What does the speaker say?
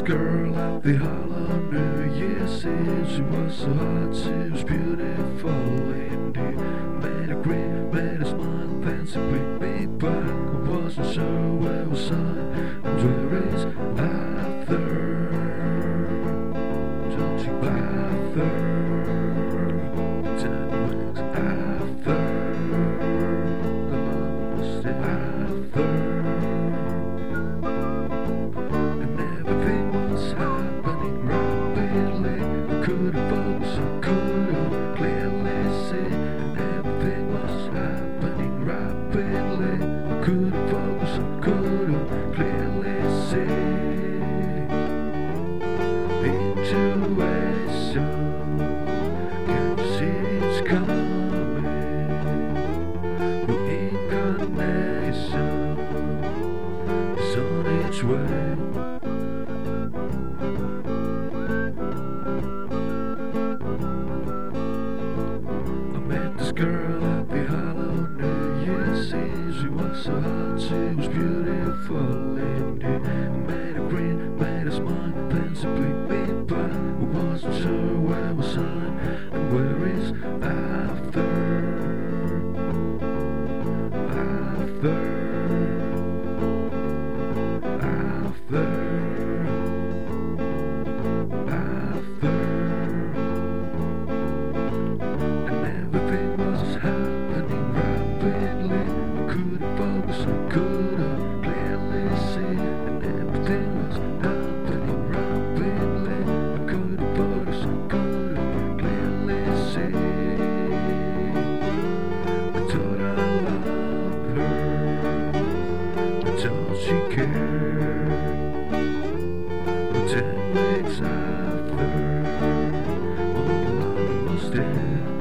girl at the Hollow New Year's Eve. She was so hot, she was beautiful indeed. Made a grin, made a smile, then she bring me back. I wasn't sure where was I and where is Arthur. Don't you Arthur? Ten weeks after the mom was still Arthur. Couldn't focus, I couldn't clearly see. Everything was happening rapidly. I couldn't focus, I couldn't clearly see. Intuition, can't you see it's coming? Reincarnation is on its way. Girl at the Hollow New Year's Eve. She was so hot, she was beautiful indeed. Made a grin, made a smile, then she blinked me back. I wasn't sure where was I and where is Arthur. Arthur. Arthur. I couldn't clearly see, and everything was happening rapidly. I couldn't focus, I couldn't clearly see. I thought I loved her, I thought she cared. But 10 weeks after, all the love was dead.